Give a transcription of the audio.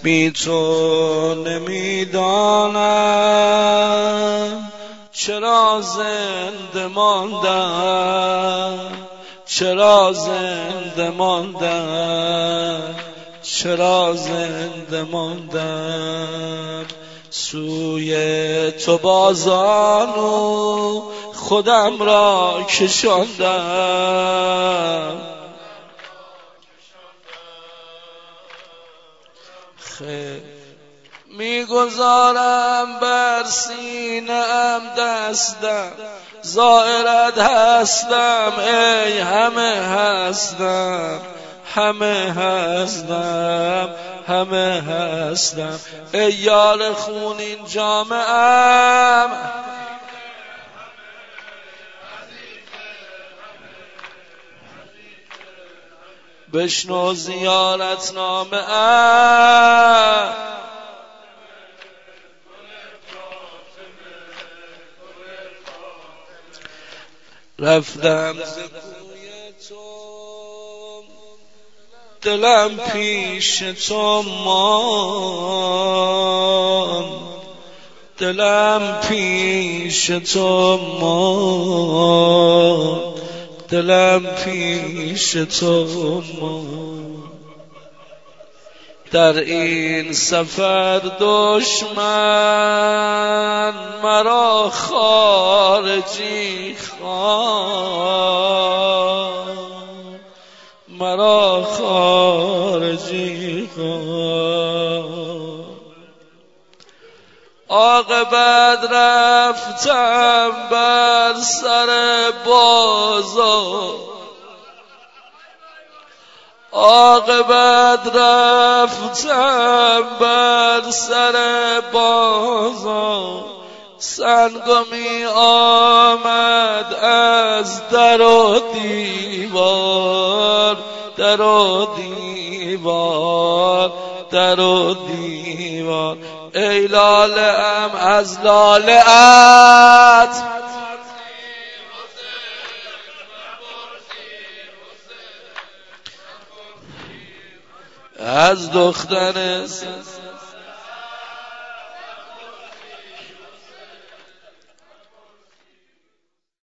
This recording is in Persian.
بی تو نمیدانم چرا زنده ماندم، چرا زنده ماندم، چرا زنده ماندم. سوی تو بازانو خودم را کشاندم، میگذارم بر سینه‌ام دستم، زائرت هستم ای همه هستم، همه هستم، همه هستم. ای یار خونین جامعم، بشنو زیارت نامه ام. رفتم ز کوی تو، دلم پیش تو ماند، دلم پیش تو ماند، دلم پیش تو ماند. در این سفر دشمن مرا خارجی خواند، مرا خارجی خواند. عاقبت رفتم بر سر بازار، عاقبت رفتم بر سر بازار. سنگمی آمد از در و دیوار، در و دیوار، در و دیوار. ای لاله ام از لاله ات، از دختر